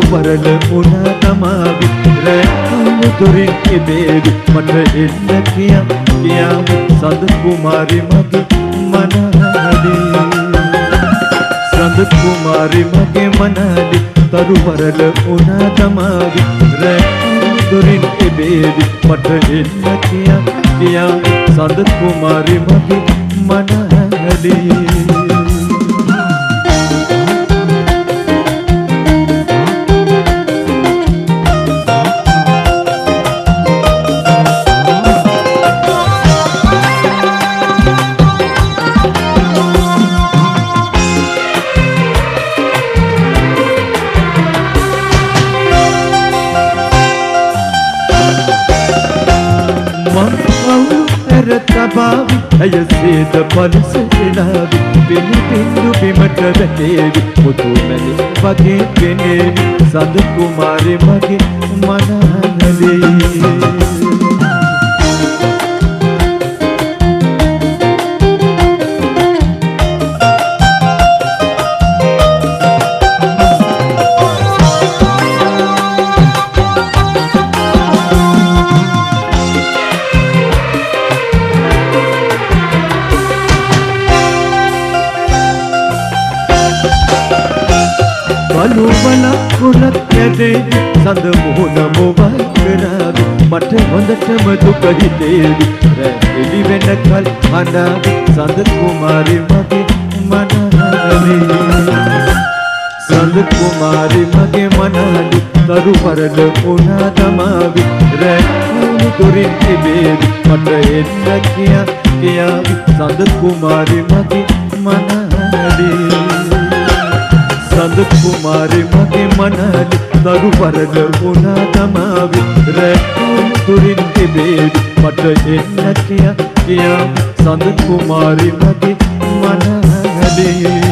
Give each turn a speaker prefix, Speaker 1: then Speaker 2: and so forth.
Speaker 1: වරල උනා තමාවි රැකවුණු දොරින් එබේවි මට එන්න කියා සඳ කුමාරි මගේ මනහලේ සඳ කුමාරි මගේ මනහලේ තරු වරල උනා තමාවි රැකවුණු දොරින් එබේවි මට එන්න කියා සඳ කුමාරි මගේ මනහලේ Tabavi, aya seda paliselavi, pini pindu bimata වැටේවි, මුතු මැලි වගේ පෙනේවි, සඳ කුමාරි මගේ මනහලේ. Balubala kulat yadevi, sand muhuna mobile karavi, මට හොඳටම දුක හිතේවි, රැඳිලි වෙනකල් හඬාවි, සඳ කුමාරි මගේ මනහලේ. සඳ කුමාරි මගේ මනහලේ, තරු වරල උනා තමාවි, රැකවුණු දොරින් එබේවි, මට එන්න කියාවි, සඳ කුමාරි මගේ මනහලේ. සඳ කුමාරි මගේ මනහලේ, තරු වරල උනා තමාවි, රැකවුණු දොරින් එබේවි, මට එන්න කියාවි, සඳ කුමාරි මගේ මනහලේ.